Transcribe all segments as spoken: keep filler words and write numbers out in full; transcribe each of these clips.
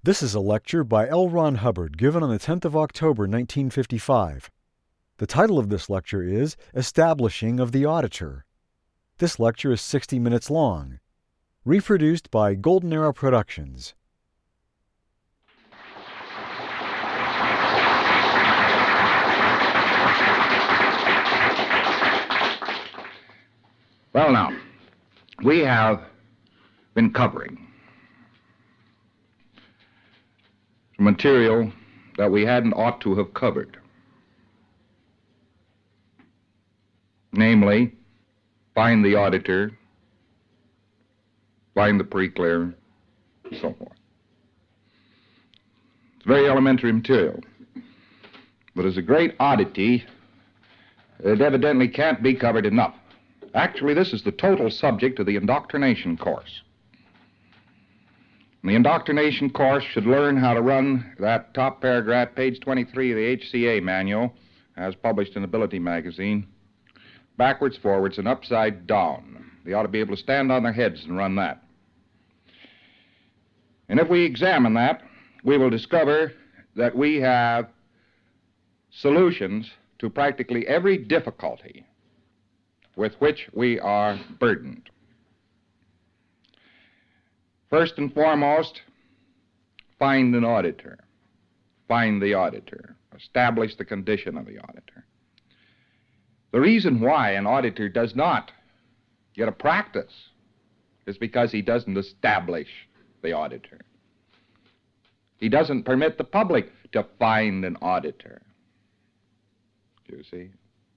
This is a lecture by L. Ron Hubbard given on the tenth of October, nineteen fifty-five. The title of this lecture is Establishing of the Auditor. This lecture is sixty minutes long. Reproduced by Golden Arrow Productions. Well, now, we have been covering material that we hadn't ought to have covered. Namely, find the auditor, find the pre-clear, and so forth. It's very elementary material. But as a great oddity, it evidently can't be covered enough. Actually, this is the total subject of the indoctrination course. And the indoctrination course should learn how to run that top paragraph, page twenty-three of the H C A manual, as published in Ability magazine, backwards, forwards, and upside down. They ought to be able to stand on their heads and run that. And if we examine that, we will discover that we have solutions to practically every difficulty with which we are burdened. First and foremost, find an auditor. Find the auditor. Establish the condition of the auditor. The reason why an auditor does not get a practice is because he doesn't establish the auditor. He doesn't permit the public to find an auditor. Do you see?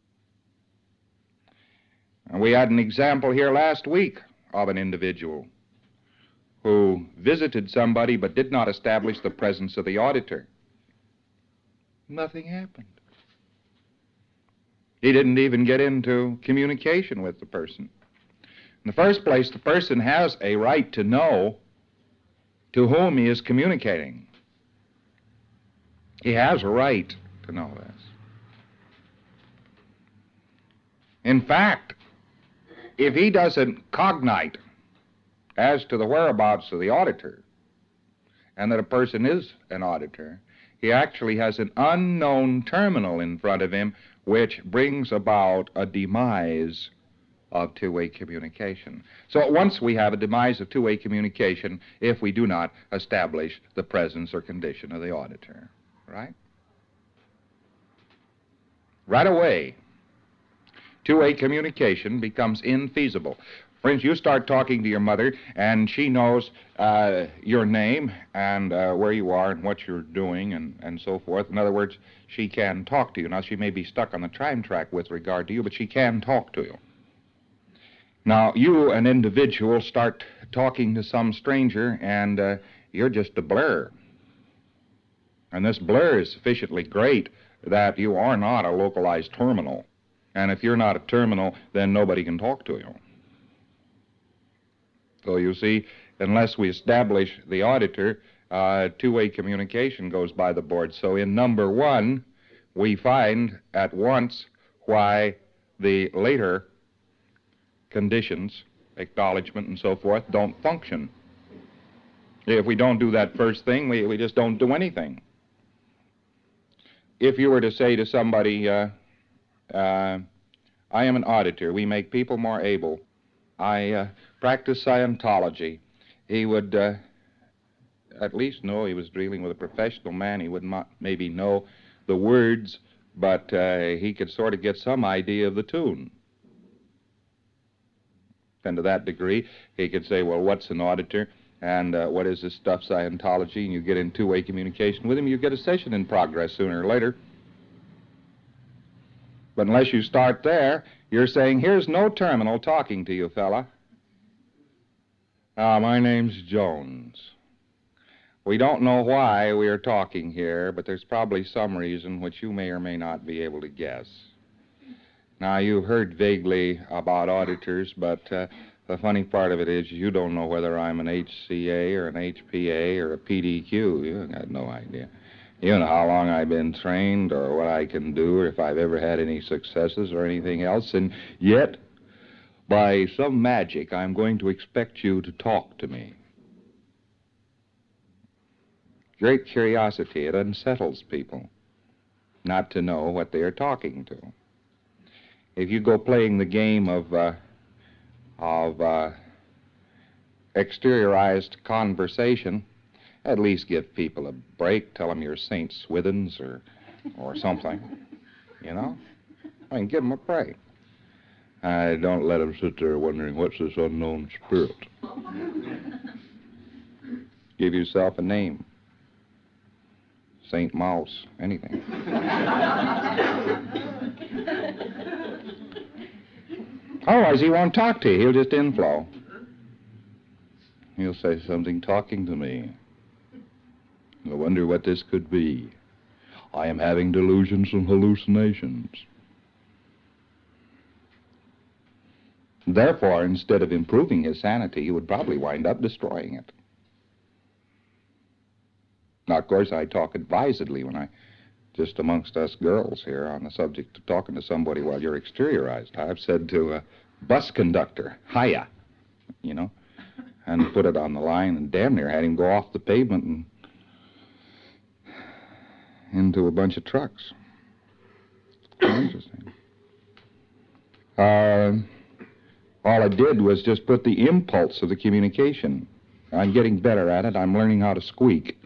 And we had an example here last week of an individual who visited somebody but did not establish the presence of the auditor. Nothing happened. He didn't even get into communication with the person. In the first place, the person has a right to know to whom he is communicating. He has a right to know this. In fact, if he doesn't cognite as to the whereabouts of the auditor, and that a person is an auditor, he actually has an unknown terminal in front of him which brings about a demise of two-way communication. So at once we have a demise of two-way communication if we do not establish the presence or condition of the auditor, right? Right away, two-way communication becomes infeasible. For instance, you start talking to your mother, and she knows uh, your name and uh, where you are and what you're doing and, and so forth. In other words, she can talk to you. Now, she may be stuck on the time track with regard to you, but she can talk to you. Now, you, an individual, start talking to some stranger, and uh, you're just a blur. And this blur is sufficiently great that you are not a localized terminal. And if you're not a terminal, then nobody can talk to you. So you see, unless we establish the auditor, uh, two-way communication goes by the board. So in number one, we find at once why the later conditions, acknowledgement and so forth, don't function. If we don't do that first thing, we, we just don't do anything. If you were to say to somebody, uh, uh, I am an auditor, we make people more able, I uh, practice Scientology, he would uh, at least know he was dealing with a professional man. He would not maybe know the words, but uh, he could sort of get some idea of the tune. And to that degree, he could say, well, what's an auditor? And uh, what is this stuff, Scientology? And you get in two-way communication with him, you get a session in progress sooner or later. But unless you start there, you're saying, here's no terminal talking to you, fella. Uh, my name's Jones. We don't know why we are talking here, but there's probably some reason which you may or may not be able to guess. Now, you've heard vaguely about auditors, but uh, the funny part of it is you don't know whether I'm an H C A or an H P A or a P D Q. You got no idea. You don't know how long I've been trained or what I can do or if I've ever had any successes or anything else, and yet, by some magic, I'm going to expect you to talk to me. great curiosity. It unsettles people not to know what they are talking to. If you go playing the game of uh, of uh, exteriorized conversation, at least give people a break. Tell them you're Saint Swithins or or something, you know? I mean, give them a break. I don't let them sit there wondering, what's this unknown spirit? Give yourself a name. Saint Mouse, anything. Otherwise, he won't talk to you. He'll just inflow. He'll say something talking to me. I wonder what this could be. I am having delusions and hallucinations. Therefore, instead of improving his sanity, he would probably wind up destroying it. Now, of course, I talk advisedly when I, just amongst us girls here, on the subject of talking to somebody while you're exteriorized. I've said to a bus conductor, hiya, you know, and put it on the line and damn near had him go off the pavement and into a bunch of trucks. Interesting. Uh, all I did was just put the impulse of the communication. I'm getting better at it. I'm learning how to squeak.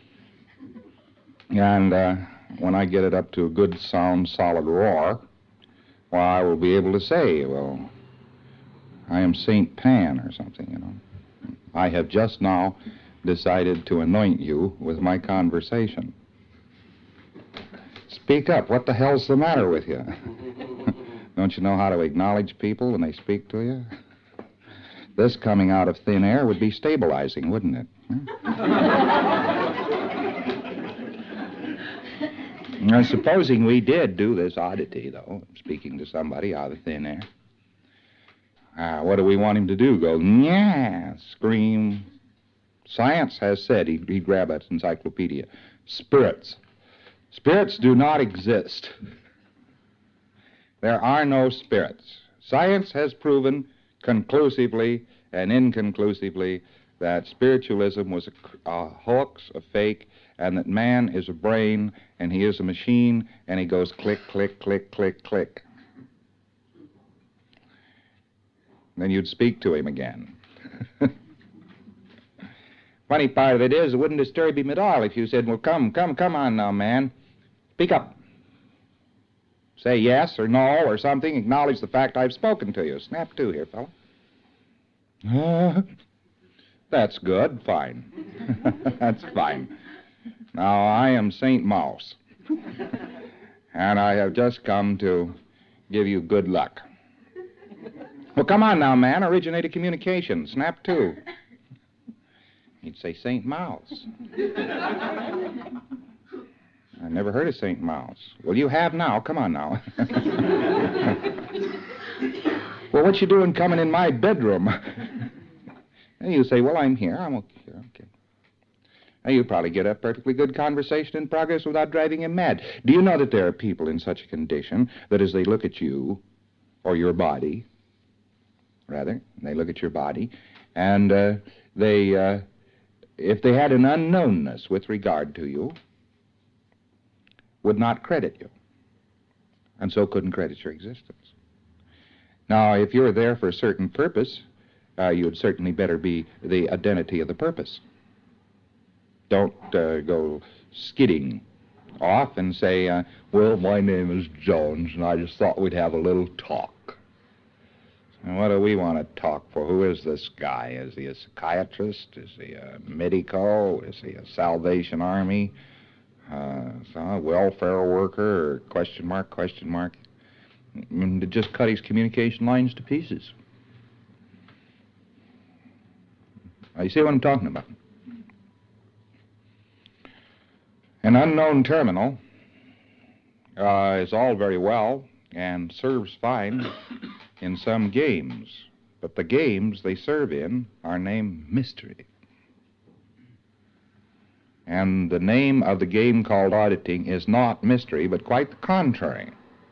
And uh, when I get it up to a good, sound, solid roar, well, I will be able to say, well, I am Saint Pan or something, you know. I have just now decided to anoint you with my conversation. Speak up. What the hell's the matter with you? Don't you know how to acknowledge people when they speak to you? This coming out of thin air would be stabilizing, wouldn't it? Now, supposing we did do this oddity, though, speaking to somebody out of thin air, uh, what do we want him to do? Go, yeah, scream. Science has said, he'd, he'd grab an encyclopedia, spirits. Spirits do not exist. There are no spirits. Science has proven conclusively and inconclusively that spiritualism was a, a hoax, a fake, and that man is a brain, and he is a machine, and he goes click, click, click, click, click. Then you'd speak to him again. Funny part of it is, it wouldn't disturb him at all if you said, well, come, come, come on now, man. Speak up. Say yes or no or something. Acknowledge the fact I've spoken to you. Snap to here, fella. Uh, that's good. Fine. That's fine. Now, I am Saint Mouse, and I have just come to give you good luck. Well, come on now, man. Originated communication. Snap to. He'd say Saint Mouse. I never heard of Saint Mouse. Well, you have now. Come on now. Well, what you doing coming in my bedroom? And you say, well, I'm here. I'm okay. okay. Now, you probably get a perfectly good conversation in progress without driving him mad. Do you know that there are people in such a condition that as they look at you, or your body, rather, they look at your body, and uh, they, uh, if they had an unknownness with regard to you, would not credit you, and so couldn't credit your existence. Now, if you're there for a certain purpose, uh, you'd certainly better be the identity of the purpose. Don't uh, go skidding off and say, uh, well, my name is Jones, and I just thought we'd have a little talk. And what do we want to talk for? Who is this guy? Is he a psychiatrist? Is he a medico? Is he a Salvation Army? Uh, a welfare worker? Or question mark, question mark? I mean, to just cut his communication lines to pieces. Now, you see what I'm talking about? An unknown terminal uh, is all very well and serves fine in some games, but the games they serve in are named mystery. And the name of the game called auditing is not mystery, but quite the contrary.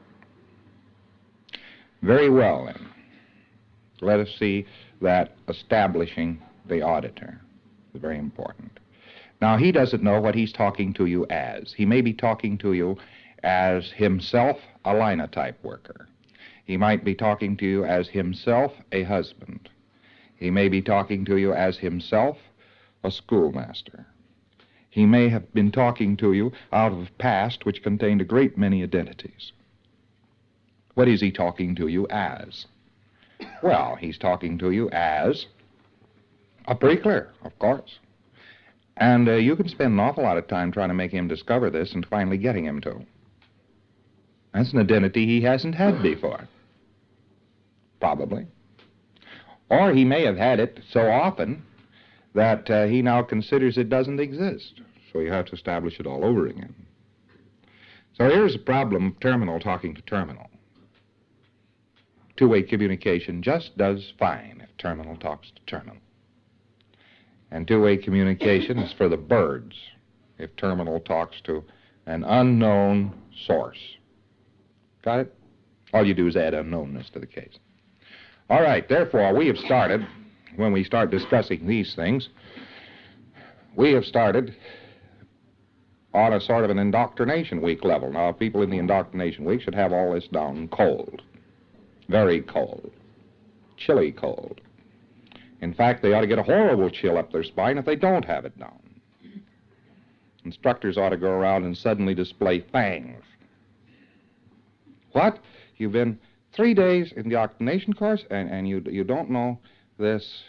Very well, then. Let us see that establishing the auditor is very important. Now, he doesn't know what he's talking to you as. He may be talking to you as himself a linotype worker. He might be talking to you as himself a husband. He may be talking to you as himself a schoolmaster. He may have been talking to you out of past which contained a great many identities. What is he talking to you as? Well, he's talking to you as a pre-clear, of course. And uh, you can spend an awful lot of time trying to make him discover this and finally getting him to. That's an identity he hasn't had before. Probably. Or he may have had it so often that uh, he now considers it doesn't exist. So you have to establish it all over again. So here's the problem of terminal talking to terminal. Two-way communication just does fine if terminal talks to terminal. And two-way communication is for the birds if terminal talks to an unknown source. Got it? All you do is add unknownness to the case. All right, therefore, we have started, when we start discussing these things, we have started on a sort of an indoctrination week level. Now, people in the indoctrination week should have all this down cold. Very cold. Chilly cold. In fact, they ought to get a horrible chill up their spine if they don't have it down. Instructors ought to go around and suddenly display fangs. What? You've been three days in the indoctrination course and, and you, you don't know this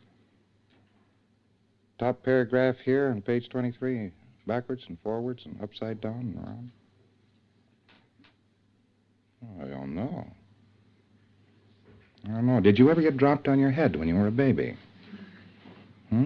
top paragraph here on page twenty-three, backwards and forwards and upside down and around? Oh, I don't know. I don't know. Did you ever get dropped on your head when you were a baby? Hmm?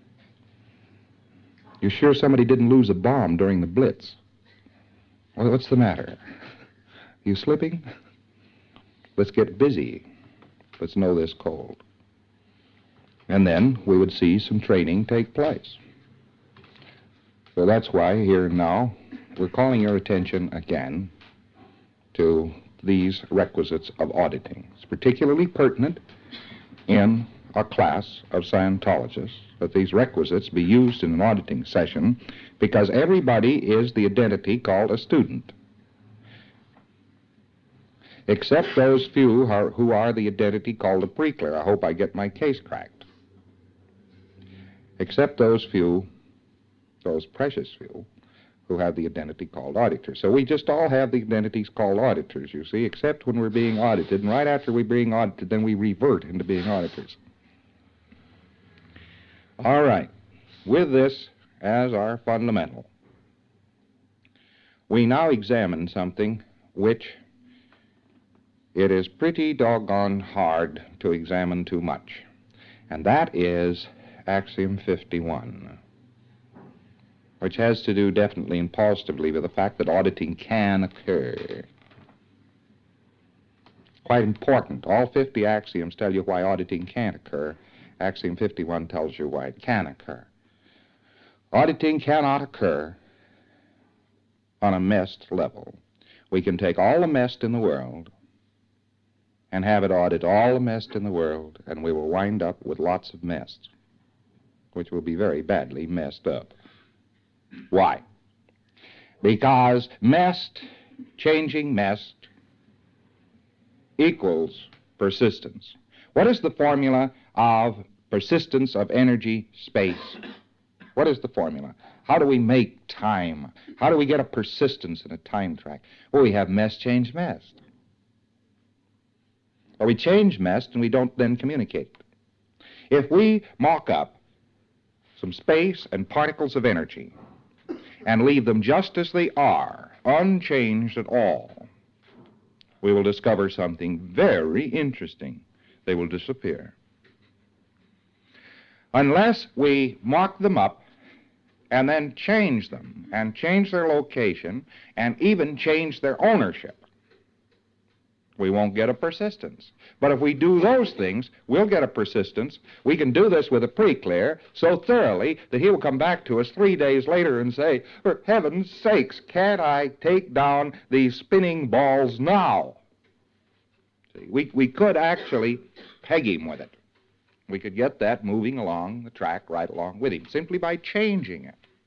You sure somebody didn't lose a bomb during the Blitz? Well, what's the matter? You slipping? Let's get busy. Let's know this cold. And then we would see some training take place. So that's why here and now we're calling your attention again to these requisites of auditing. It's particularly pertinent in a class of Scientologists that these requisites be used in an auditing session because everybody is the identity called a student, except those few who are, who are the identity called a pre-clear. I hope I get my case cracked. Except those few, those precious few, who have the identity called auditors. So we just all have the identities called auditors, you see, except when we're being audited. And right after we're being audited, then we revert into being auditors. All right. With this as our fundamental, we now examine something which it is pretty doggone hard to examine too much, and that is Axiom fifty-one, which has to do definitely and positively with the fact that auditing can occur. Quite important. All fifty axioms tell you why auditing can't occur. Axiom fifty-one tells you why it can occur. Auditing cannot occur on a messed level. We can take all the messed in the world and have it audit all the messed in the world, and we will wind up with lots of mess, which will be very badly messed up. Why? Because messed, changing messed, equals persistence. What is the formula of persistence of energy space? What is the formula? How do we make time? How do we get a persistence in a time track? Well, we have mess, change, messed. Or we change messed and we don't then communicate. If we mock up some space and particles of energy and leave them just as they are, unchanged at all, we will discover something very interesting. They will disappear. Unless we mock them up and then change them, and change their location, and even change their ownership, we won't get a persistence. But if we do those things, we'll get a persistence. We can do this with a pre-clear so thoroughly that he'll come back to us three days later and say, for heaven's sakes, can't I take down these spinning balls now? See, we, we could actually peg him with it. We could get that moving along the track right along with him simply by changing it.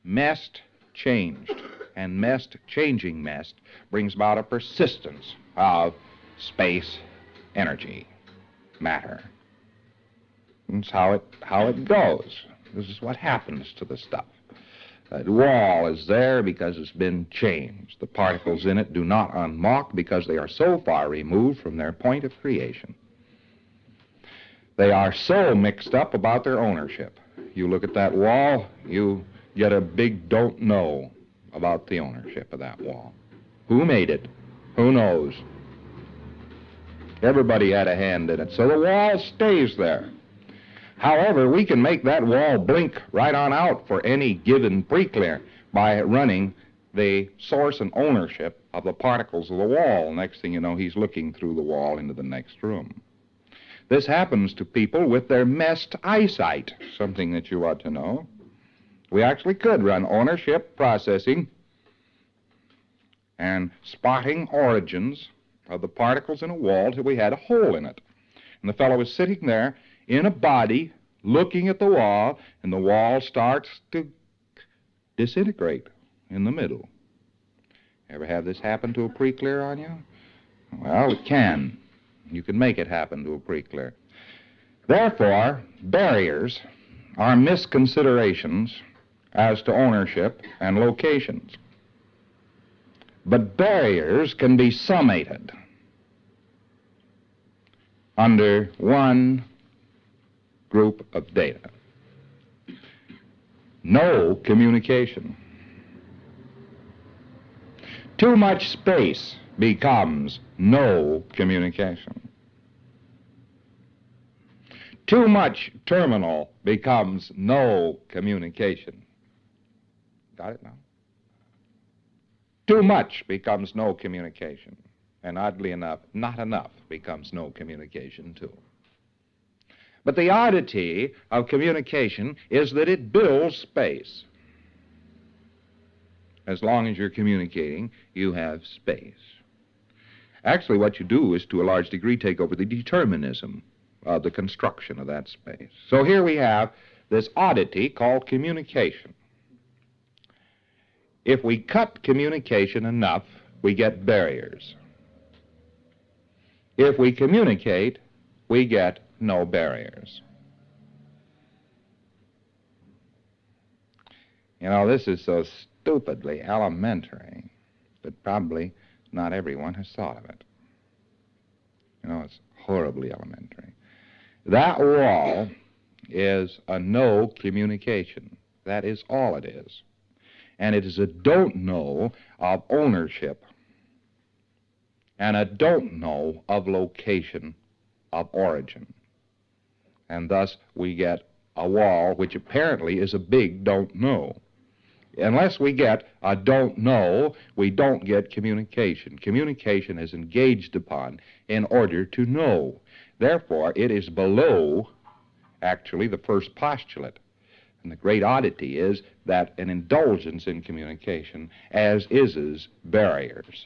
mest changed. And mest changing mest brings about a persistence of space energy, matter. That's how it, how it goes. This is what happens to the stuff. That wall is there because it's been changed. The particles in it do not unmock because they are so far removed from their point of creation. They are so mixed up about their ownership. You look at that wall, you get a big don't know about the ownership of that wall. Who made it? Who knows? Everybody had a hand in it, so the wall stays there. However, we can make that wall blink right on out for any given pre-clear by running the source and ownership of the particles of the wall. Next thing you know, he's looking through the wall into the next room. This happens to people with their messed eyesight, something that you ought to know. We actually could run ownership, processing, and spotting origins of the particles in a wall till we had a hole in it. And the fellow was sitting there in a body, looking at the wall, and the wall starts to disintegrate in the middle. Ever have this happen to a pre-clear on you? Well, it can. You can make it happen to a pre-clear. Therefore, barriers are misconsiderations as to ownership and locations. But barriers can be summated under one group of data. No communication. Too much space becomes no communication. Too much terminal becomes no communication. Got it now? Too much becomes no communication. And oddly enough, not enough becomes no communication, too. But the oddity of communication is that it builds space. As long as you're communicating, you have space. Actually, what you do is, to a large degree, take over the determinism of the construction of that space. So here we have this oddity called communication. If we cut communication enough, we get barriers. If we communicate, we get no barriers. You know, this is so stupidly elementary that probably not everyone has thought of it. You know, it's horribly elementary. That wall is a no communication. That is all it is. And it is a don't know of ownership and a don't know of location of origin. And thus we get a wall which apparently is a big don't know. Unless we get a don't know, we don't get communication. Communication is engaged upon in order to know. Therefore, it is below, actually, the first postulate. And the great oddity is that an indulgence in communication, as is barriers.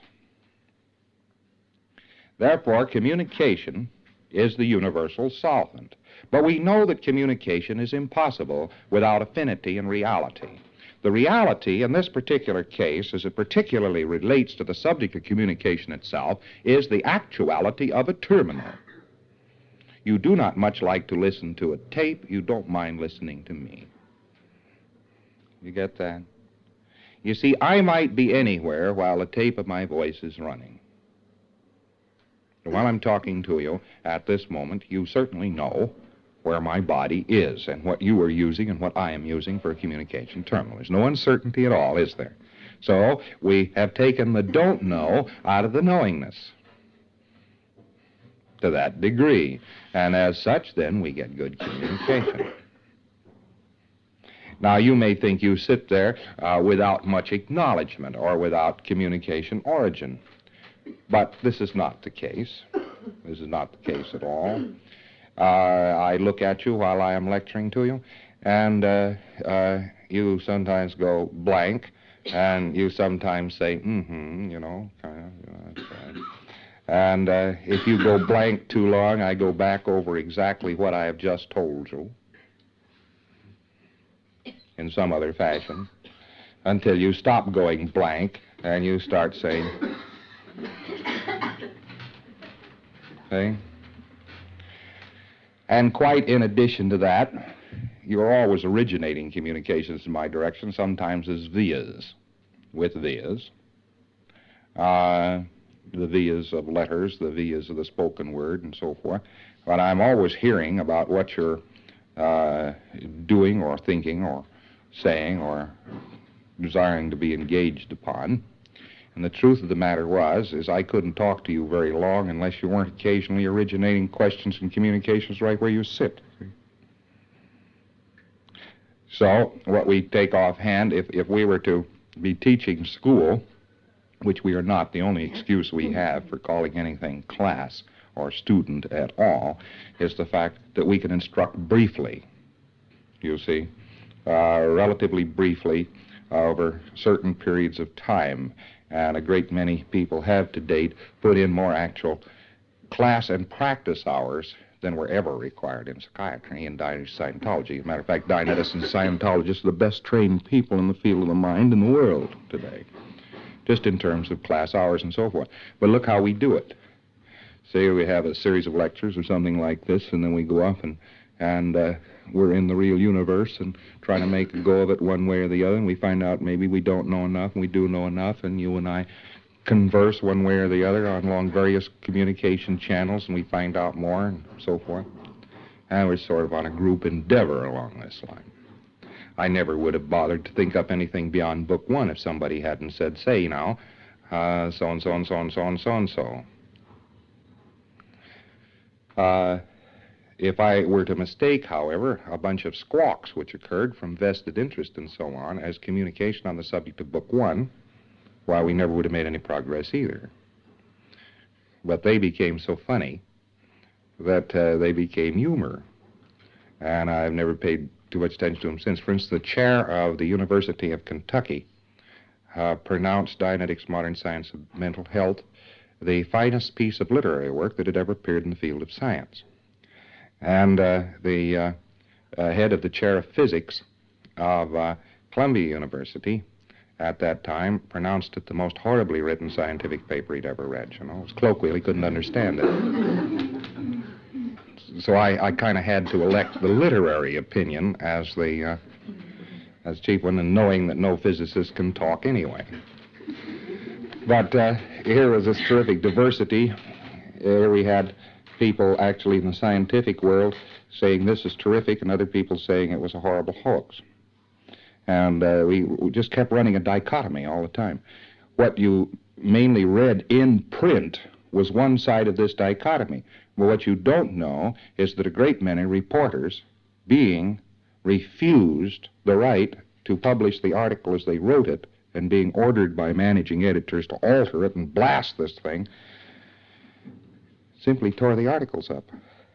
Therefore, communication is the universal solvent. But we know that communication is impossible without affinity and reality. The reality in this particular case, as it particularly relates to the subject of communication itself, is the actuality of a terminal. You do not much like to listen to a tape. You don't mind listening to me. You get that? You see, I might be anywhere while the tape of my voice is running. While I'm talking to you at this moment, you certainly know where my body is and what you are using and what I am using for a communication terminal. There's no uncertainty at all, is there? So we have taken the don't know out of the knowingness to that degree. And as such, then, we get good communication. Now, you may think you sit there uh, without much acknowledgement or without communication origin. But this is not the case. This is not the case at all. Uh, I look at you while I am lecturing to you, and uh, uh, you sometimes go blank, and you sometimes say, mm-hmm, you know, kind of, you know, that's right. And uh, if you go blank too long, I go back over exactly what I have just told you in some other fashion. until you stop going blank and you start saying, see? And quite in addition to that, you're always originating communications in my direction, sometimes as vias, with vias. Uh, the vias of letters, the vias of the spoken word, and so forth. But I'm always hearing about what you're uh, doing or thinking or saying or desiring to be engaged upon. And the truth of the matter was, is I couldn't talk to you very long unless you weren't occasionally originating questions and communications right where you sit. So what we take offhand, if, if we were to be teaching school, which we are not, the only excuse we have for calling anything class or student at all is the fact that we can instruct briefly, you see, uh, relatively briefly over certain periods of time. And a great many people have to date put in more actual class and practice hours than were ever required in psychiatry and Dianetics Scientology. As a matter of fact, Dianetics and Scientologists are the best trained people in the field of the mind in the world today, just in terms of class hours and so forth. But look how we do it. Say we have a series of lectures or something like this, and then we go off and, and uh, we're in the real universe and trying to make a go of it one way or the other, and we find out maybe we don't know enough and we do know enough, and you and I converse one way or the other on along various communication channels, and we find out more and so forth. And we're sort of on a group endeavor along this line. I never would have bothered to think up anything beyond book one if somebody hadn't said, say now, uh, so-and-so and so-and-so and so-and-so. Uh, if I were to mistake, however, a bunch of squawks which occurred from vested interest and so on as communication on the subject of book one, why, we never would have made any progress either. But they became so funny that uh, they became humor. And I've never paid too much attention to them since. For instance, the chair of the University of Kentucky uh, pronounced Dianetics Modern Science of Mental Health the finest piece of literary work that had ever appeared in the field of science. And uh, the uh, uh, head of the chair of physics of uh, Columbia University at that time pronounced it the most horribly written scientific paper he'd ever read. You know, it was colloquial, he couldn't understand it. So I, I kind of had to elect the literary opinion as the uh, as chief one, and knowing that no physicist can talk anyway. But uh, here was this terrific diversity. Here we had people actually in the scientific world saying this is terrific, and other people saying it was a horrible hoax. And uh, we, we just kept running a dichotomy all the time. What you mainly read in print was one side of this dichotomy. But what you don't know is that a great many reporters being refused the right to publish the article as they wrote it, and being ordered by managing editors to alter it and blast this thing, simply tore the articles up.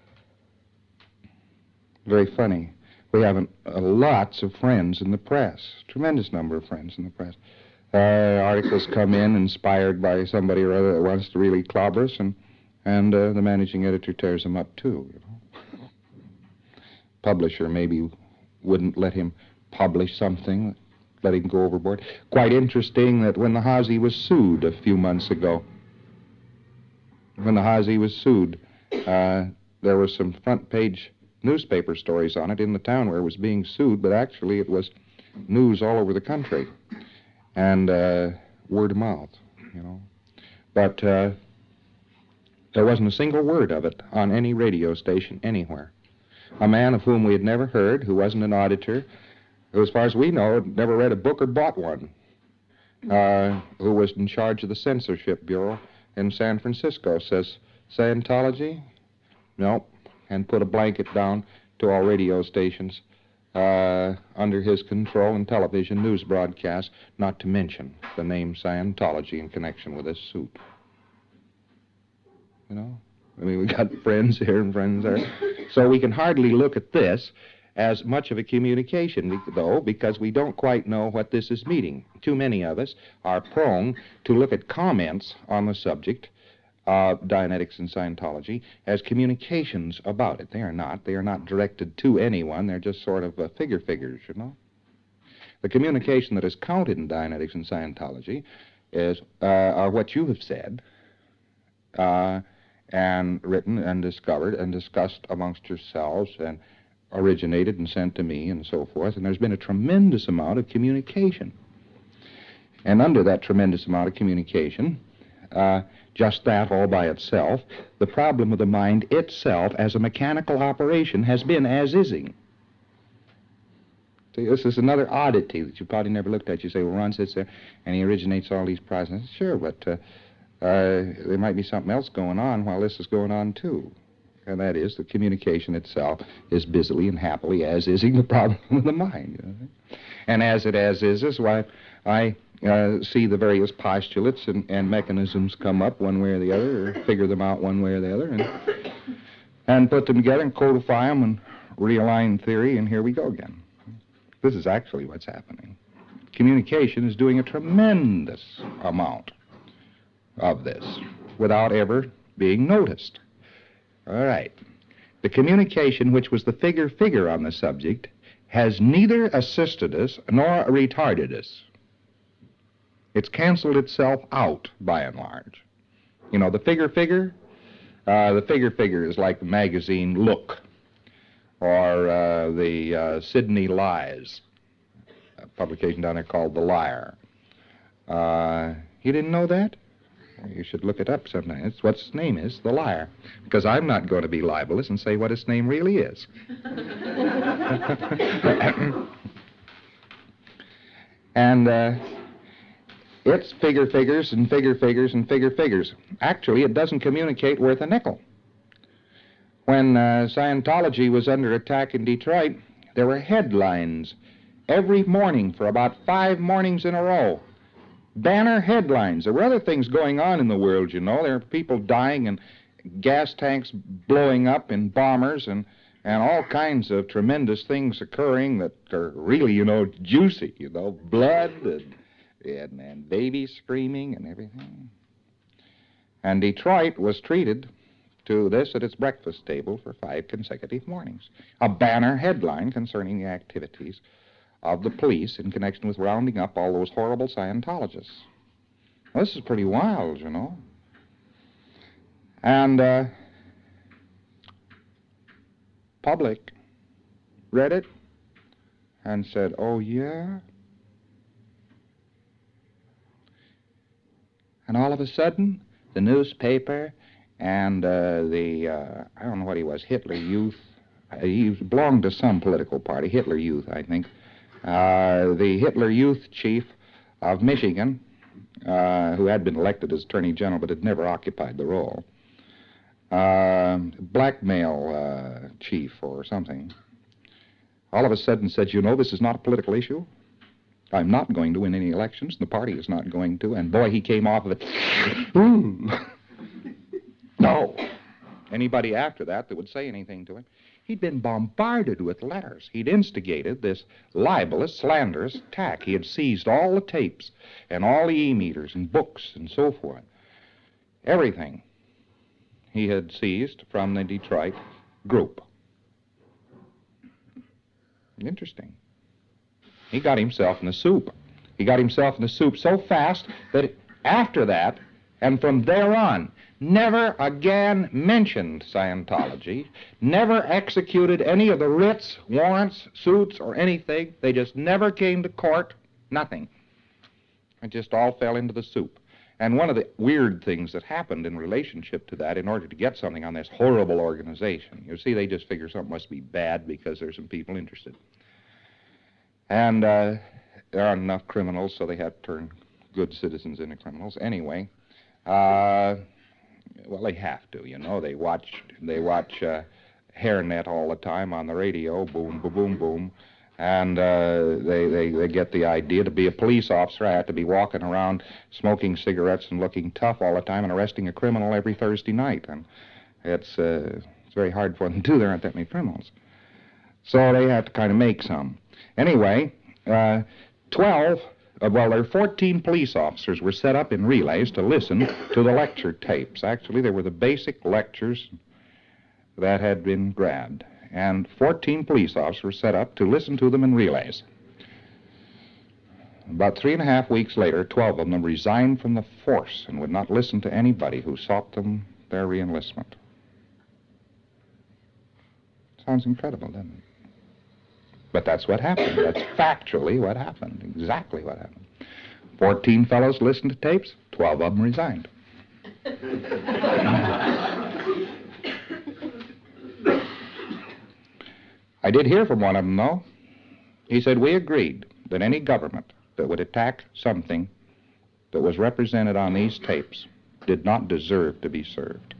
Very funny. We have an, uh, lots of friends in the press, tremendous number of friends in the press. Uh, articles come in inspired by somebody or other that wants to really clobber us, and, and uh, the managing editor tears them up too. You know? Publisher maybe wouldn't let him publish something, let him go overboard. Quite interesting that when the Hazy was sued a few months ago, when the Hazy was sued, uh, there was some front page newspaper stories on it in the town where it was being sued, but actually it was news all over the country, and uh, word of mouth, you know. But uh, there wasn't a single word of it on any radio station anywhere. A man of whom we had never heard, who wasn't an auditor, who, as far as we know, had never read a book or bought one, uh, who was in charge of the censorship bureau in San Francisco, says, Scientology? Nope. And put a blanket down to all radio stations uh, under his control and television news broadcasts, not to mention the name Scientology in connection with this suit. You know? I mean, we got friends here and friends there. So we can hardly look at this as much of a communication, though, because we don't quite know what this is meaning. Too many of us are prone to look at comments on the subject of Dianetics and Scientology as communications about it. They are not. They are not directed to anyone. They're just sort of uh, figure figures, you know. The communication that is counted in Dianetics and Scientology is uh, are what you have said, uh, and written and discovered and discussed amongst yourselves and originated and sent to me and so forth. And there's been a tremendous amount of communication. And under that tremendous amount of communication, uh, just that all by itself, the problem of the mind itself as a mechanical operation has been as-ising. See, this is another oddity that you probably never looked at. You say, well, Ron sits there and he originates all these processes. Sure, but uh, uh, there might be something else going on while this is going on, too. And that is, the communication itself is busily and happily as-ising the problem of the mind. You know? And as it as-is, why I uh, see the various postulates and, and mechanisms come up one way or the other, or figure them out one way or the other, and, and put them together and codify them and realign theory, and here we go again. This is actually what's happening. Communication is doing a tremendous amount of this without ever being noticed. All right. The communication, which was the figure-figure on the subject, has neither assisted us nor retarded us. It's canceled itself out, by and large. You know, the figure-figure, uh, the figure-figure is like the magazine Look, or uh, the uh, Sydney Lies, a publication down there called The Liar. Uh, you didn't know that? You should look it up sometime. It's what its name is, The Liar, because I'm not going to be libelous and say what its name really is. And uh, it's figure figures and figure figures and figure figures. Actually, it doesn't communicate worth a nickel. When uh, Scientology was under attack in Detroit, there were headlines every morning for about five mornings in a row. Banner headlines. There were other things going on in the world, you know. There were people dying and gas tanks blowing up in bombers and, and all kinds of tremendous things occurring that are really, you know, juicy, you know, blood and, and, and babies screaming and everything. And Detroit was treated to this at its breakfast table for five consecutive mornings. A banner headline concerning the activities of the police in connection with rounding up all those horrible Scientologists. Well, this is pretty wild, you know. And uh, public read it and said, oh, yeah? And all of a sudden, the newspaper and uh, the, uh, I don't know what he was, Hitler Youth, uh, he belonged to some political party, Hitler Youth, I think. Uh, the Hitler Youth chief of Michigan, uh, who had been elected as Attorney General but had never occupied the role, uh, blackmail uh, chief or something, all of a sudden said, you know, this is not a political issue. I'm not going to win any elections, and the party is not going to, and boy, he came off of it. Ooh. No. Anybody after that that would say anything to him. He'd been bombarded with letters. He'd instigated this libelous, slanderous attack. He had seized all the tapes and all the e-meters and books and so forth. Everything he had seized from the Detroit group. Interesting. He got himself in the soup. He got himself in the soup so fast that after that, and from there on, never again mentioned Scientology, never executed any of the writs, warrants, suits, or anything. They just never came to court, nothing. It just all fell into the soup. And one of the weird things that happened in relationship to that, in order to get something on this horrible organization, you see, they just figure something must be bad because there's some people interested. And uh, there aren't enough criminals, so they have to turn good citizens into criminals. Anyway, uh... well, they have to, you know. They watch, they watch uh, Hairnet all the time on the radio, boom, boom, boom, boom, and uh, they, they, they get the idea to be a police officer. I have to be walking around smoking cigarettes and looking tough all the time and arresting a criminal every Thursday night, and it's uh, it's very hard for them to do. There aren't that many criminals, so they have to kind of make some. Anyway, uh, twelve. Uh, well, there were fourteen police officers were set up in relays to listen to the lecture tapes. Actually, they were the basic lectures that had been grabbed. And fourteen police officers were set up to listen to them in relays. About three and a half weeks later, twelve of them resigned from the force and would not listen to anybody who sought them their reenlistment. Sounds incredible, doesn't it? But that's what happened. That's factually what happened, exactly what happened. Fourteen fellows listened to tapes, twelve of them resigned. I did hear from one of them, though. He said, we agreed that any government that would attack something that was represented on these tapes did not deserve to be served.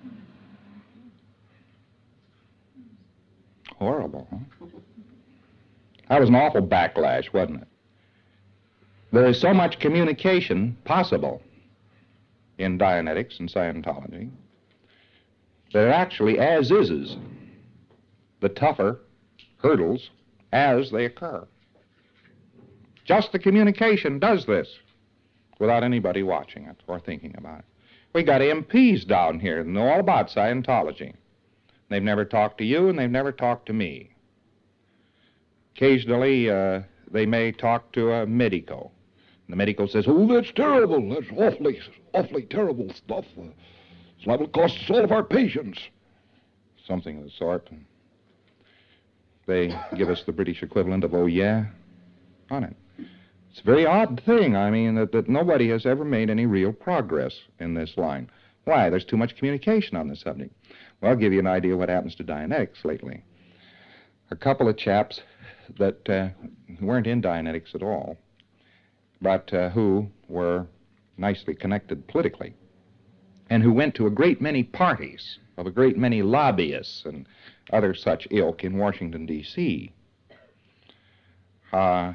Horrible, huh? That was an awful backlash, wasn't it? There is so much communication possible in Dianetics and Scientology that it actually as-ises the tougher hurdles as they occur. Just the communication does this without anybody watching it or thinking about it. We got M Ps down here that know all about Scientology. They've never talked to you and they've never talked to me. Occasionally, uh, they may talk to a medico. And the medico says, oh, that's terrible. That's awfully, awfully terrible stuff. Uh, it's liable to cost us all of our patients. Something of the sort. They give us the British equivalent of, oh, yeah, on it. It's a very odd thing, I mean, that, that nobody has ever made any real progress in this line. Why? There's too much communication on the subject. Well, I'll give you an idea of what happens to Dianetics lately. A couple of chaps that uh, weren't in Dianetics at all, but uh, who were nicely connected politically, and who went to a great many parties of a great many lobbyists and other such ilk in Washington, D C, uh,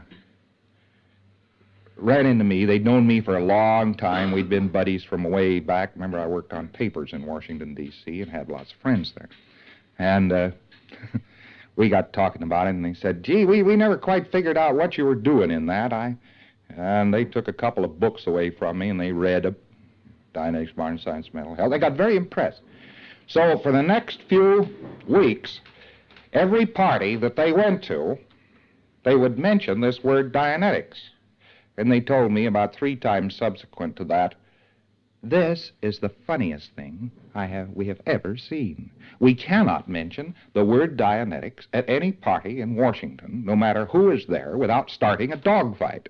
ran into me. They'd known me for a long time. We'd been buddies from way back. Remember, I worked on papers in Washington, D C, and had lots of friends there. And uh, we got talking about it, and they said, gee, we, we never quite figured out what you were doing in that. I, and they took a couple of books away from me, and they read uh, Dianetics, Modern Science, Mental Health. They got very impressed. So for the next few weeks, every party that they went to, they would mention this word Dianetics. And they told me about three times subsequent to that, this is the funniest thing I have we have ever seen. We cannot mention the word Dianetics at any party in Washington, no matter who is there, without starting a dogfight.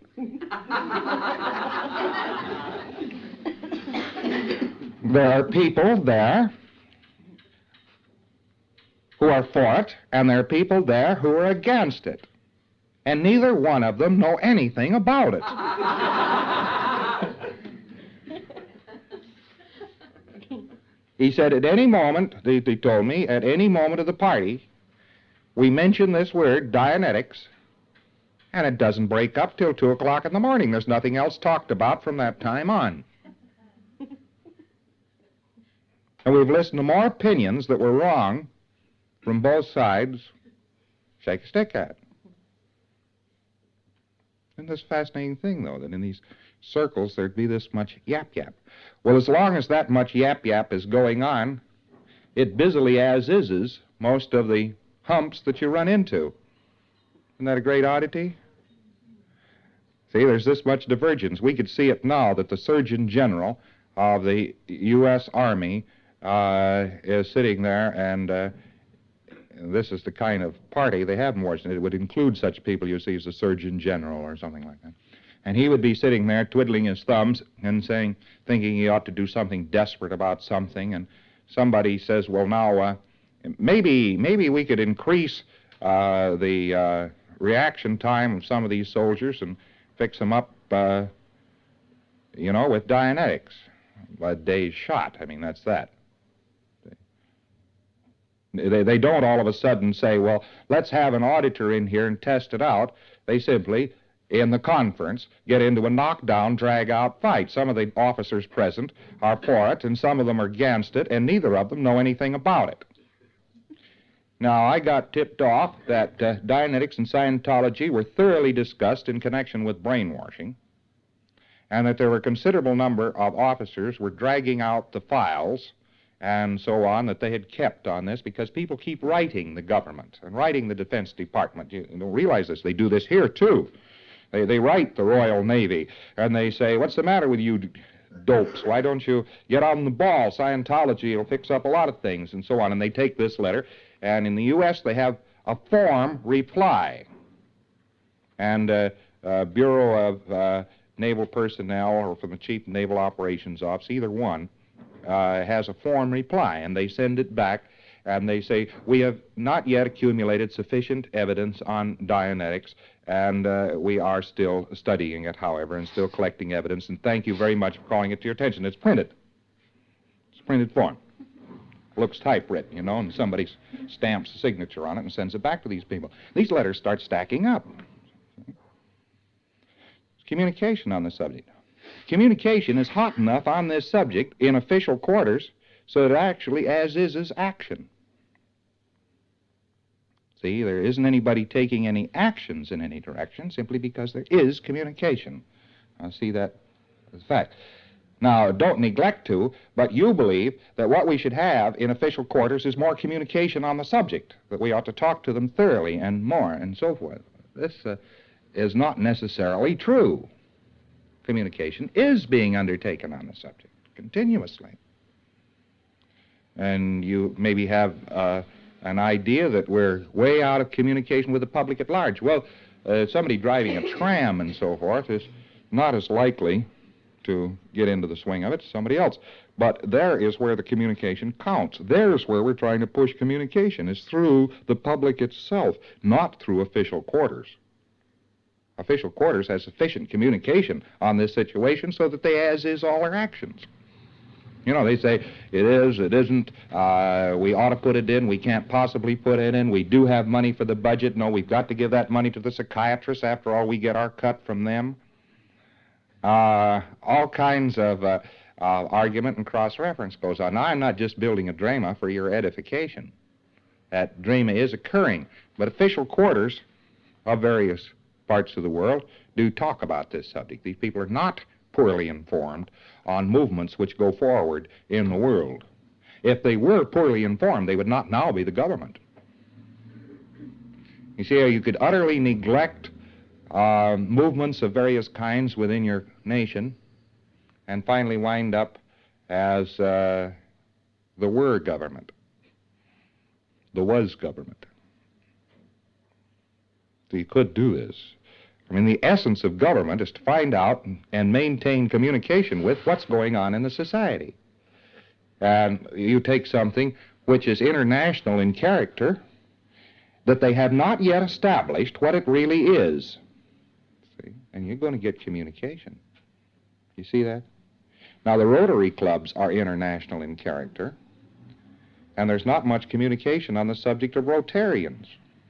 There are people there who are for it, and there are people there who are against it. And neither one of them know anything about it. He said, at any moment, they, they told me, at any moment of the party, we mention this word, Dianetics, and it doesn't break up till two o'clock in the morning. There's nothing else talked about from that time on. And we've listened to more opinions that were wrong from both sides. Shake a stick at. Isn't this fascinating thing, though, that in these circles there'd be this much yap-yap? Well, as long as that much yap-yap is going on, it busily as-ises most of the humps that you run into. Isn't that a great oddity? See, there's this much divergence. We could see it now that the Surgeon General of the U S Army uh, is sitting there, and uh, this is the kind of party they have in Washington. It would include such people you see as the Surgeon General or something like that. And he would be sitting there twiddling his thumbs and saying, thinking he ought to do something desperate about something. And somebody says, well, now, uh, maybe maybe we could increase uh, the uh, reaction time of some of these soldiers and fix them up, uh, you know, with Dianetics. A day's shot. I mean, that's that. They, they don't all of a sudden say, well, let's have an auditor in here and test it out. They simply, in the conference, get into a knockdown, drag-out fight. Some of the officers present are for it, and some of them are against it, and neither of them know anything about it. Now, I got tipped off that uh, Dianetics and Scientology were thoroughly discussed in connection with brainwashing, and that there were a considerable number of officers were dragging out the files and so on that they had kept on this, because people keep writing the government and writing the Defense Department. You don't realize this. They do this here, too. They, they write the Royal Navy, and they say, what's the matter with you d- dopes? Why don't you get on the ball? Scientology will fix up a lot of things, and so on. And they take this letter, and in the U S they have a form reply. And uh, uh, Bureau of uh, Naval Personnel, or from the Chief Naval Operations Office, either one, uh, has a form reply, and they send it back, and they say, we have not yet accumulated sufficient evidence on Dianetics, and uh, we are still studying it, however, and still collecting evidence, and thank you very much for calling it to your attention. It's printed. It's printed form. Looks typewritten, you know, and somebody stamps a signature on it and sends it back to these people. These letters start stacking up. Communication on the subject. Communication is hot enough on this subject in official quarters so that actually as is is action. See, there isn't anybody taking any actions in any direction simply because there is communication. I see that as a fact. Now, don't neglect to, but you believe that what we should have in official quarters is more communication on the subject, that we ought to talk to them thoroughly and more and so forth. This uh, is not necessarily true. Communication is being undertaken on the subject continuously. And you maybe have uh, an idea that we're way out of communication with the public at large. Well, uh, somebody driving a tram and so forth is not as likely to get into the swing of it as somebody else. But there is where the communication counts. There's where we're trying to push communication, is through the public itself, not through official quarters. Official quarters has sufficient communication on this situation so that they as is all their actions. You know, they say, it is, it isn't, uh, we ought to put it in, we can't possibly put it in, we do have money for the budget, no, we've got to give that money to the psychiatrists, after all, we get our cut from them. Uh, all kinds of uh, uh, argument and cross-reference goes on. Now, I'm not just building a drama for your edification. That drama is occurring, but official quarters of various parts of the world do talk about this subject. These people are not poorly informed on movements which go forward in the world. If they were poorly informed, they would not now be the government. You see how you could utterly neglect uh, movements of various kinds within your nation and finally wind up as uh, the were government, the was government. So you could do this. I mean, the essence of government is to find out and maintain communication with what's going on in the society. And you take something which is international in character, that they have not yet established what it really is. See? And you're going to get communication. You see that? Now, the Rotary clubs are international in character, and there's not much communication on the subject of Rotarians.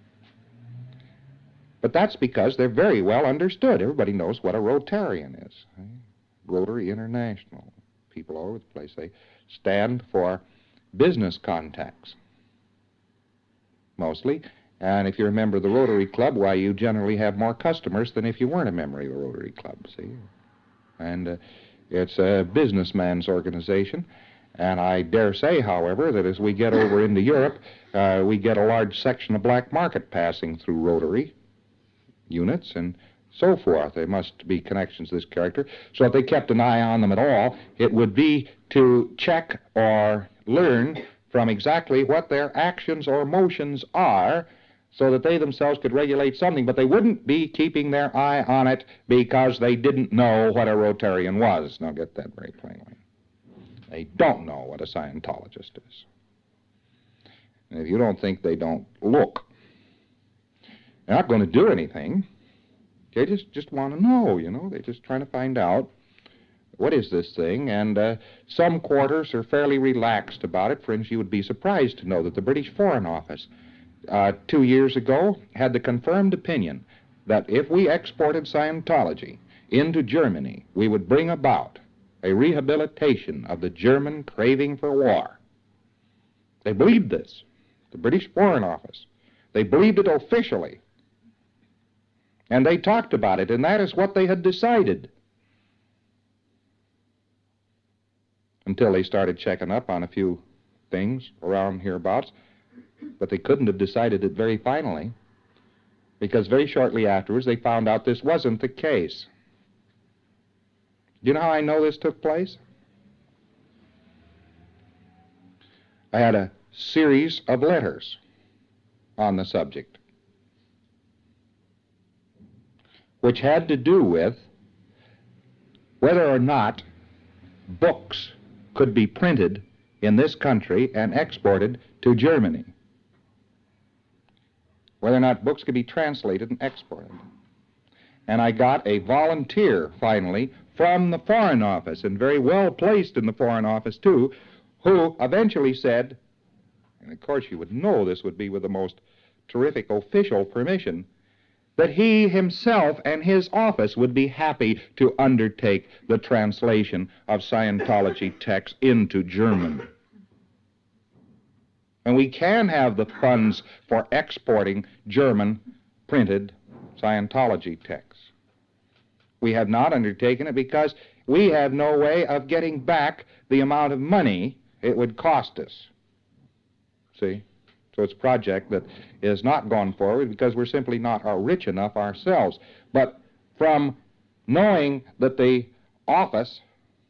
But that's because they're very well understood. Everybody knows what a Rotarian is. Rotary International. People all over the place. They stand for business contacts, mostly. And if you're a member of the Rotary Club, why, you generally have more customers than if you weren't a member of the Rotary Club, see? And uh, it's a businessman's organization. And I dare say, however, that as we get over into Europe, uh, we get a large section of black market passing through Rotary units and so forth. There must be connections of this character. So if they kept an eye on them at all, it would be to check or learn from exactly what their actions or motions are so that they themselves could regulate something, but they wouldn't be keeping their eye on it because they didn't know what a Rotarian was. Now get that very plainly. They don't know what a Scientologist is. And if you don't think they don't look, they're not going to do anything. They just, just want to know, you know. They're just trying to find out what is this thing. And uh, some quarters are fairly relaxed about it. For instance, you would be surprised to know that the British Foreign Office uh, two years ago had the confirmed opinion that if we exported Scientology into Germany, we would bring about a rehabilitation of the German craving for war. They believed this, the British Foreign Office. They believed it officially. And they talked about it, and that is what they had decided. Until they started checking up on a few things around hereabouts. But they couldn't have decided it very finally. because very shortly afterwards they found out this wasn't the case. Do you know how I know this took place? I had a series of letters on the subject, which had to do with whether or not books could be printed in this country and exported to Germany. Whether or not books could be translated and exported. And I got a volunteer, finally, from the Foreign Office, and very well placed in the Foreign Office, too, who eventually said, and of course you would know this would be with the most terrific official permission, that he himself and his office would be happy to undertake the translation of Scientology texts into German. And we can have the funds for exporting German printed Scientology texts. We have not undertaken it because we have no way of getting back the amount of money it would cost us. See? So it's a project that is not gone forward because we're simply not uh, rich enough ourselves. But from knowing that the office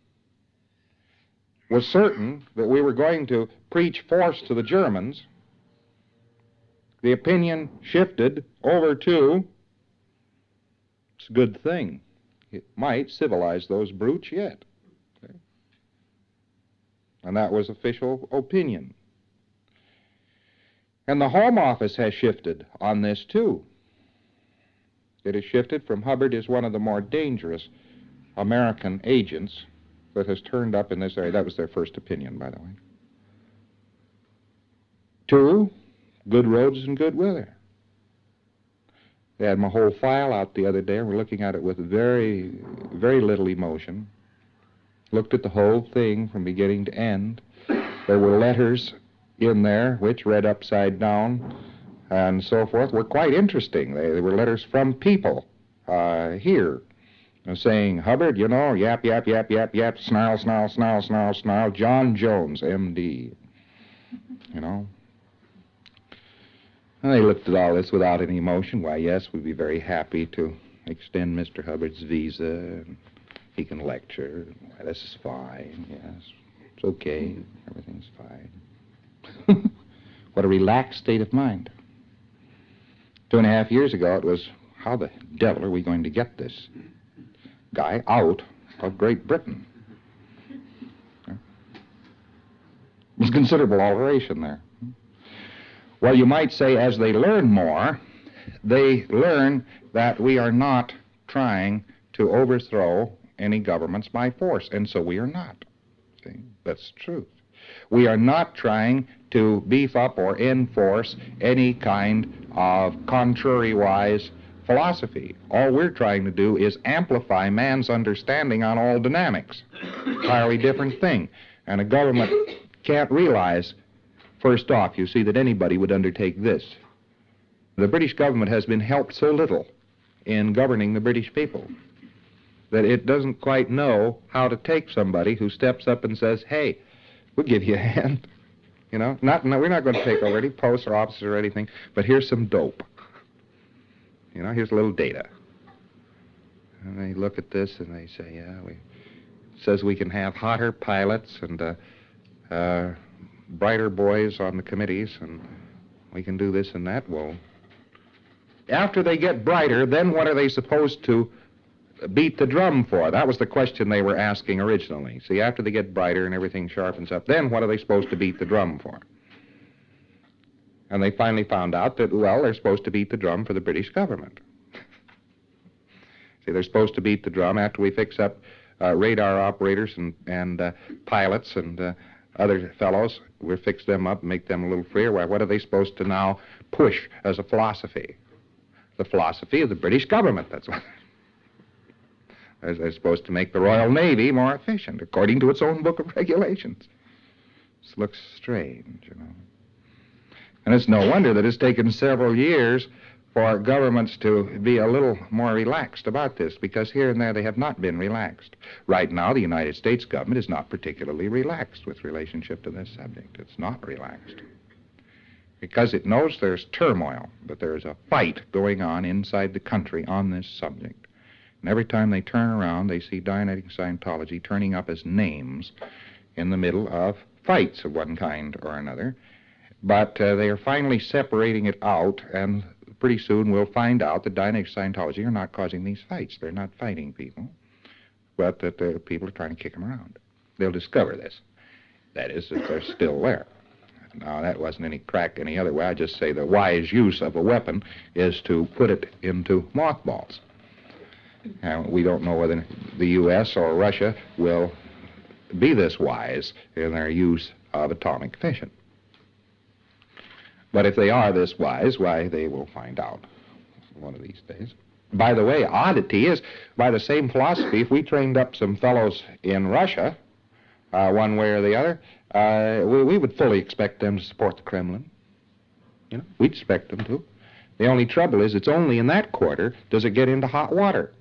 was certain that we were going to preach force to the Germans, the opinion shifted over to, it's a good thing. It might civilize those brutes yet. Okay? And that was official opinion. And the Home Office has shifted on this, too. It has shifted from Hubbard is one of the more dangerous American agents that has turned up in this area. That was their first opinion, by the way. Two, good roads and good weather. They had my whole file out the other day, and we're looking at it with very, very little emotion. Looked at the whole thing from beginning to end. There were letters in there, which read upside down and so forth, were quite interesting. They, they were letters from people uh, here, uh, saying, Hubbard, you know, yap, yap, yap, yap, yap, snarl, snarl, snarl, snarl, snarl, John Jones, M D, you know. And they looked at all this without any emotion. Why, yes, we'd be very happy to extend Mister Hubbard's visa, and he can lecture. Why, this is fine, yes, it's okay, everything's fine. What a relaxed state of mind. Two and a half years ago, it was, how the devil are we going to get this guy out of Great Britain? There's considerable alteration there. Well, you might say as they learn more, they learn that we are not trying to overthrow any governments by force, and so we are not. See? That's the truth. We are not trying to beef up or enforce any kind of contrary-wise philosophy. All we're trying to do is amplify man's understanding on all dynamics. Entirely different thing. And a government can't realize, first off, you see, that anybody would undertake this. The British government has been helped so little in governing the British people that it doesn't quite know how to take somebody who steps up and says, hey, we'll give you a hand. You know, not, no, we're not going to take over any posts or offices or anything, but here's some dope. You know, here's a little data. And they look at this and they say, yeah, we, it says we can have hotter pilots and uh, uh, brighter boys on the committees, and we can do this and that. Well, after they get brighter, then what are they supposed to beat the drum for? That was the question they were asking originally. See, after they get brighter and everything sharpens up, then what are they supposed to beat the drum for? And they finally found out that, well, they're supposed to beat the drum for the British government. See, they're supposed to beat the drum after we fix up uh, radar operators and, and uh, pilots and uh, other fellows. We'll fix them up and make them a little freer. Why, what are they supposed to now push as a philosophy? The philosophy of the British government, that's what. They're supposed to make the Royal Navy more efficient, according to its own book of regulations. This looks strange, you know. And it's no wonder that it's taken several years for governments to be a little more relaxed about this, because here and there they have not been relaxed. Right now, the United States government is not particularly relaxed with relationship to this subject. It's not relaxed. because it knows there's turmoil, that there's a fight going on inside the country on this subject. And every time they turn around, they see Dianetics Scientology turning up as names in the middle of fights of one kind or another. But uh, they are finally separating it out, and pretty soon we'll find out that Dianetics Scientology are not causing these fights. They're not fighting people, but that the people are trying to kick them around. They'll discover this. That is, that they're still there. Now, that wasn't any crack any other way. I just say the wise use of a weapon is to put it into mothballs. And we don't know whether the U S or Russia will be this wise in their use of atomic fission. But if they are this wise, why, they will find out one of these days. By the way, oddity is, by the same philosophy, if we trained up some fellows in Russia, uh, one way or the other, uh, we, we would fully expect them to support the Kremlin. You know, we'd expect them to. The only trouble is it's only in that quarter does it get into hot water.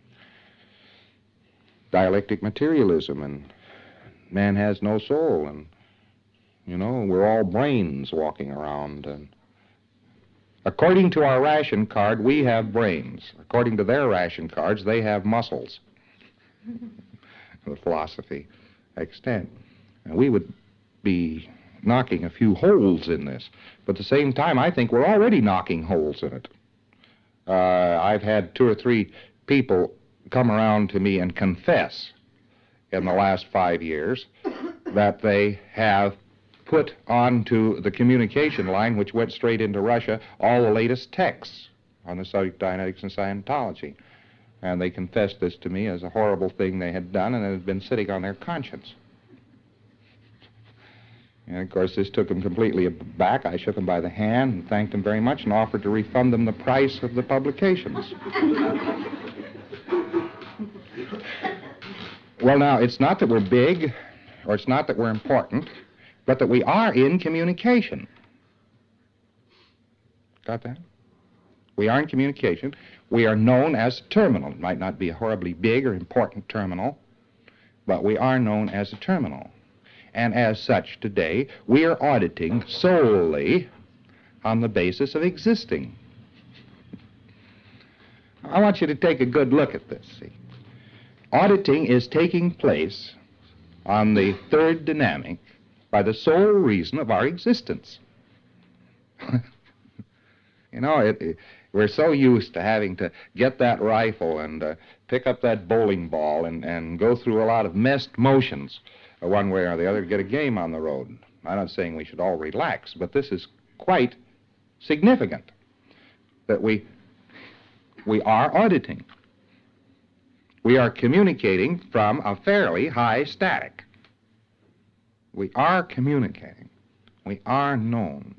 Dialectic materialism, and man has no soul, and, you know, we're all brains walking around. And according to our ration card, we have brains. According to their ration cards, they have muscles. The philosophy extent. And we would be knocking a few holes in this. But at the same time, I think we're already knocking holes in it. Uh, I've had two or three people come around to me and confess in the last five years that they have put onto the communication line, which went straight into Russia, all the latest texts on the subject of Dianetics and Scientology. And they confessed this to me as a horrible thing they had done, and it had been sitting on their conscience. And of course, this took them completely aback. I shook them by the hand and thanked them very much and offered to refund them the price of the publications. Well, now, it's not that we're big, or it's not that we're important, but that we are in communication. Got that? We are in communication. We are known as a terminal. It might not be a horribly big or important terminal, but we are known as a terminal. And as such, today, we are auditing solely on the basis of existing. I want you to take a good look at this, see. Auditing is taking place on the third dynamic by the sole reason of our existence. You know, it, it, we're so used to having to get that rifle and uh, pick up that bowling ball and, and go through a lot of messed motions, uh, one way or the other, to get a game on the road. I'm not saying we should all relax, but this is quite significant, that we, we are auditing. We are communicating from a fairly high static. We are communicating. We are known.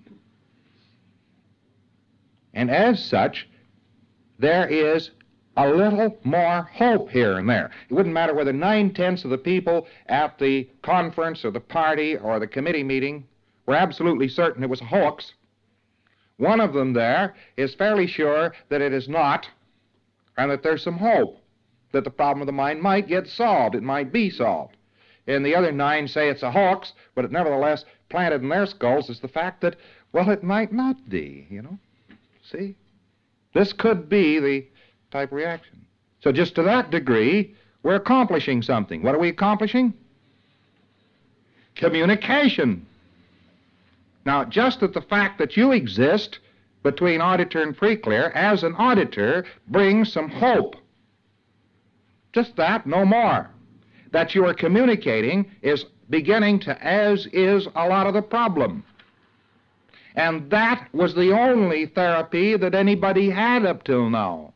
And as such, there is a little more hope here and there. It wouldn't matter whether nine-tenths of the people at the conference or the party or the committee meeting were absolutely certain it was a hoax. One of them there is fairly sure that it is not, and that there's some hope that the problem of the mind might get solved. It might be solved. And the other nine say it's a hoax, but it nevertheless planted in their skulls is the fact that, well, it might not be, you know. See? This could be the type of reaction. So just to that degree, we're accomplishing something. What are we accomplishing? Communication. Now, just that the fact that you exist between auditor and preclear as an auditor brings some hope. Just that, no more. That you are communicating is beginning to as is a lot of the problem. And that was the only therapy that anybody had up till now.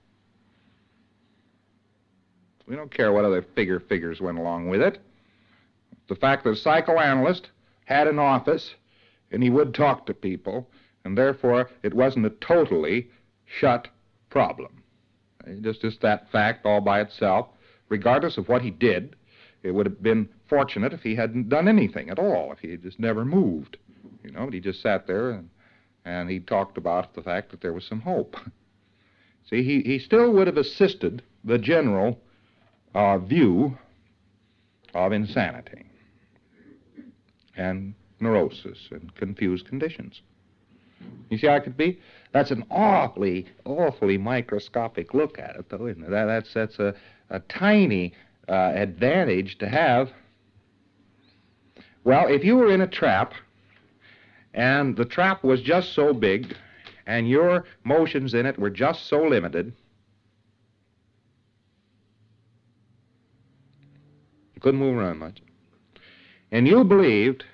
We don't care what other figure figures went along with it. The fact that a psychoanalyst had an office and he would talk to people, and therefore it wasn't a totally shut problem. Just, just that fact all by itself. Regardless of what he did, it would have been fortunate if he hadn't done anything at all, if he had just never moved. You know, but he just sat there and, and he talked about the fact that there was some hope. See, he, he still would have assisted the general uh, view of insanity and neurosis and confused conditions. You see how it could be? That's an awfully, awfully microscopic look at it, though, isn't it? That, that's that's a, a tiny uh, advantage to have. Well, if you were in a trap, and the trap was just so big, and your motions in it were just so limited, you couldn't move around much, and you believed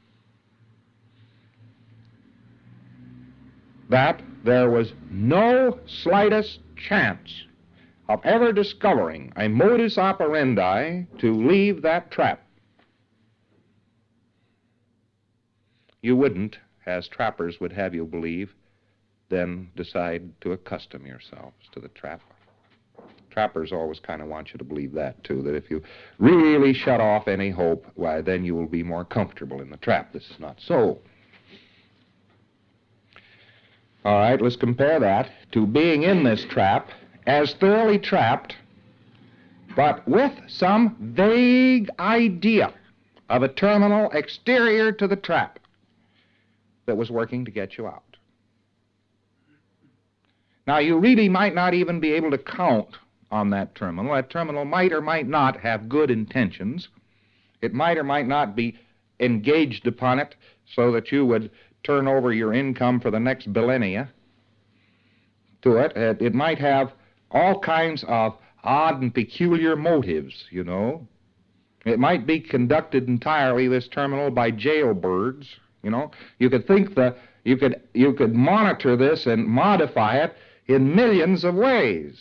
that there was no slightest chance of ever discovering a modus operandi to leave that trap, you wouldn't, as trappers would have you believe, then decide to accustom yourselves to the trap. Trappers always kind of want you to believe that, too, that if you really shut off any hope, why, then you will be more comfortable in the trap. This is not so. All right, let's compare that to being in this trap as thoroughly trapped, but with some vague idea of a terminal exterior to the trap that was working to get you out. Now, you really might not even be able to count on that terminal. That terminal might or might not have good intentions. It might or might not be engaged upon it so that you would turn over your income for the next millennia to it. It, it might have all kinds of odd and peculiar motives, you know. It might be conducted entirely, this terminal, by jailbirds, you know. You could think that you could you could monitor this and modify it in millions of ways.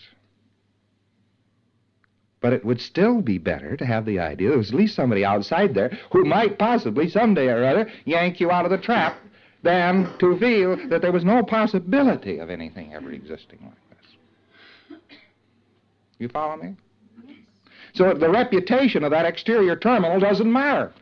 But it would still be better to have the idea there was at least somebody outside there who might possibly someday or other yank you out of the trap than to feel that there was no possibility of anything ever existing like this. You follow me? So the reputation of that exterior terminal doesn't matter.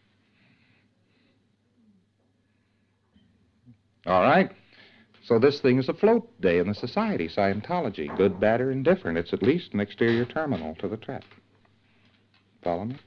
All right? So this thing is afloat today in the society, Scientology. Good, bad, or indifferent. It's at least an exterior terminal to the trap. Follow me?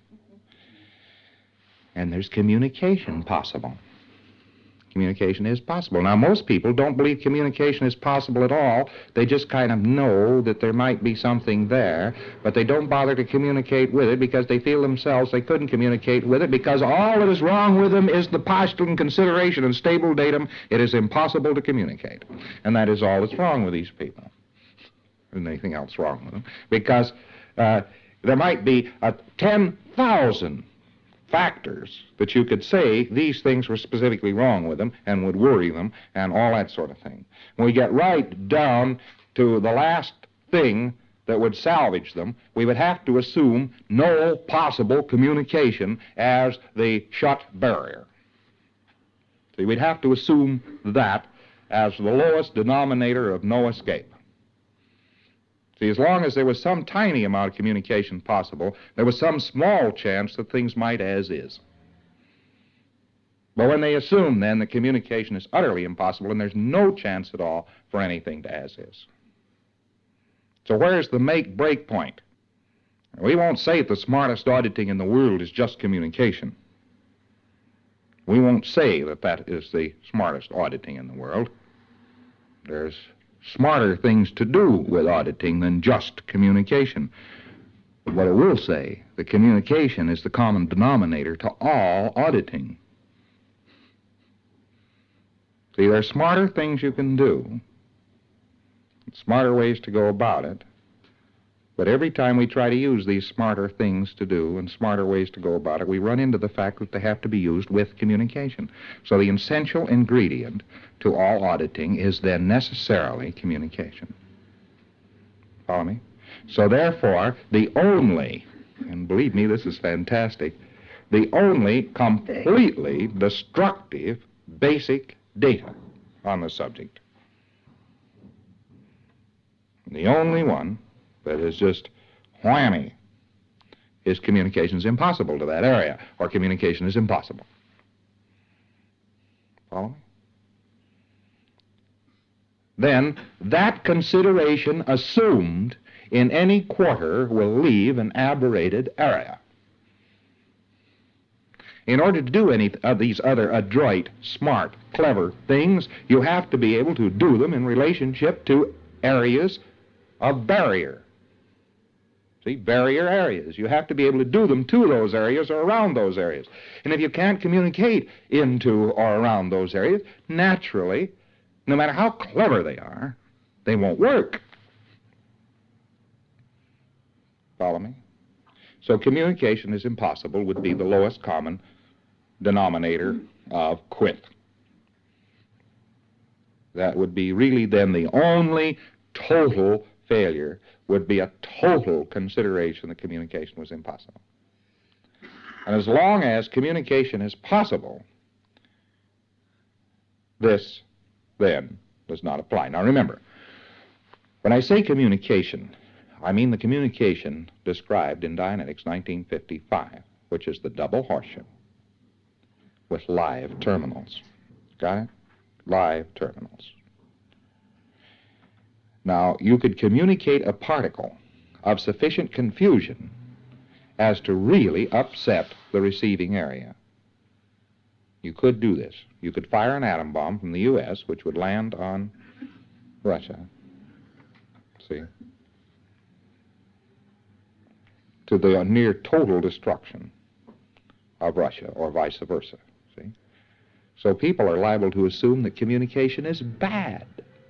And there's communication possible. Communication is possible. Now, most people don't believe communication is possible at all. They just kind of know that there might be something there, but they don't bother to communicate with it because they feel themselves they couldn't communicate with it because all that is wrong with them is the postulant consideration and stable datum. It is impossible to communicate. And that is all that's wrong with these people. There isn't anything else wrong with them. Because uh, there might be uh, ten thousand factors that you could say these things were specifically wrong with them and would worry them and all that sort of thing. When we get right down to the last thing that would salvage them, we would have to assume no possible communication as the shut barrier. See, we'd have to assume that as the lowest denominator of no escape. See, as long as there was some tiny amount of communication possible, there was some small chance that things might as is. But when they assume, then, that communication is utterly impossible and there's no chance at all for anything to as is. So where's the make-break point? We won't say that the smartest auditing in the world is just communication. We won't say that that is the smartest auditing in the world. There's smarter things to do with auditing than just communication. But what I will say, the communication is the common denominator to all auditing. See, there are smarter things you can do, smarter ways to go about it, but every time we try to use these smarter things to do and smarter ways to go about it, we run into the fact that they have to be used with communication. So the essential ingredient to all auditing is then necessarily communication. Follow me? So therefore, the only, and believe me, this is fantastic, the only completely destructive basic data on the subject, the only one that is just whammy, is communication is impossible to that area, or communication is impossible. Follow me? Then that consideration assumed in any quarter will leave an aberrated area. In order to do any of these other adroit, smart, clever things, you have to be able to do them in relationship to areas of barrier. See, barrier areas. You have to be able to do them to those areas or around those areas. And if you can't communicate into or around those areas, naturally, no matter how clever they are, they won't work. Follow me? So communication is impossible would be the lowest common denominator of quit. That would be really then the only total failure would be a total consideration that communication was impossible. And as long as communication is possible, this then does not apply. Now remember, when I say communication, I mean the communication described in Dianetics nineteen fifty-five, which is the double horseshoe with live terminals. Got it? Live terminals. Now, you could communicate a particle of sufficient confusion as to really upset the receiving area. You could do this. You could fire an atom bomb from the U S, which would land on Russia. See? To the near total destruction of Russia, or vice versa. See? So people are liable to assume that communication is bad.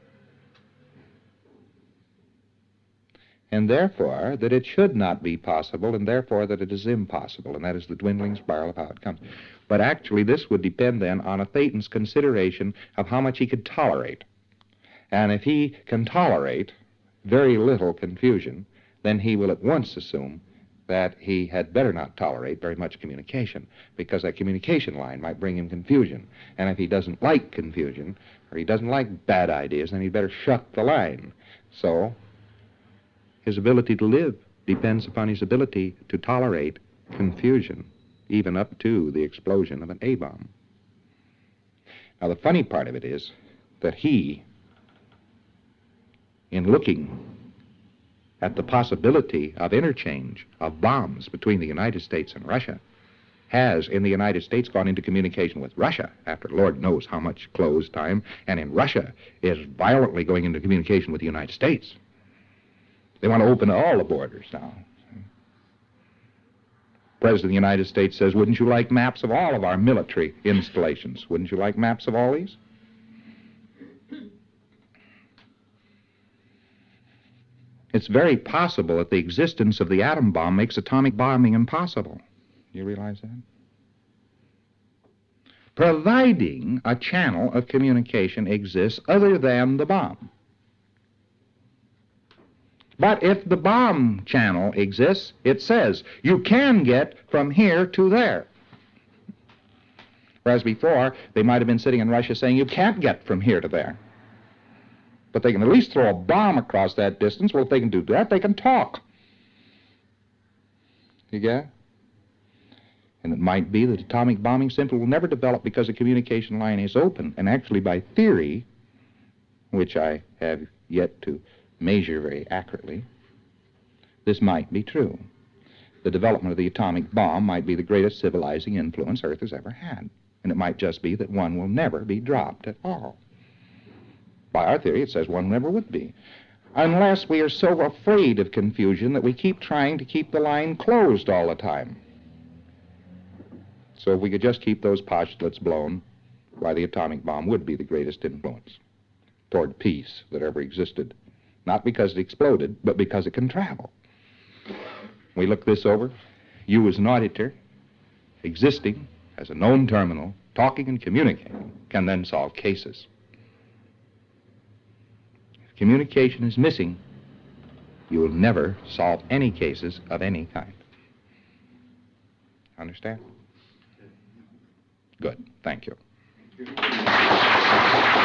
And therefore that it should not be possible, and therefore that it is impossible, and that is the dwindling spiral of how it comes. But actually this would depend then on a Thetan's consideration of how much he could tolerate. And if he can tolerate very little confusion, then he will at once assume that he had better not tolerate very much communication, because that communication line might bring him confusion. And if he doesn't like confusion, or he doesn't like bad ideas, then he'd better shut the line. So his ability to live depends upon his ability to tolerate confusion, even up to the explosion of an A-bomb. Now, the funny part of it is that he, in looking at the possibility of interchange of bombs between the United States and Russia, has, in the United States, gone into communication with Russia after Lord knows how much closed time, and in Russia is violently going into communication with the United States. They want to open all the borders now. President of the United States says, wouldn't you like maps of all of our military installations? Wouldn't you like maps of all these? It's very possible that the existence of the atom bomb makes atomic bombing impossible. Do you realize that? Providing a channel of communication exists other than the bomb. But if the bomb channel exists, it says you can get from here to there. Whereas before, they might have been sitting in Russia saying you can't get from here to there. But they can at least throw a bomb across that distance. Well, if they can do that, they can talk. You get it? And it might be that atomic bombing simply will never develop because the communication line is open. And actually, by theory, which I have yet to measure very accurately, this might be true. The development of the atomic bomb might be the greatest civilizing influence Earth has ever had. And it might just be that one will never be dropped at all. By our theory, it says one never would be, unless we are so afraid of confusion that we keep trying to keep the line closed all the time. So if we could just keep those postulates blown, why, the atomic bomb would be the greatest influence toward peace that ever existed. Not because it exploded, but because it can travel. We look this over. You as an auditor, existing as a known terminal, talking and communicating, can then solve cases. If communication is missing, you will never solve any cases of any kind. Understand? Good. Thank you.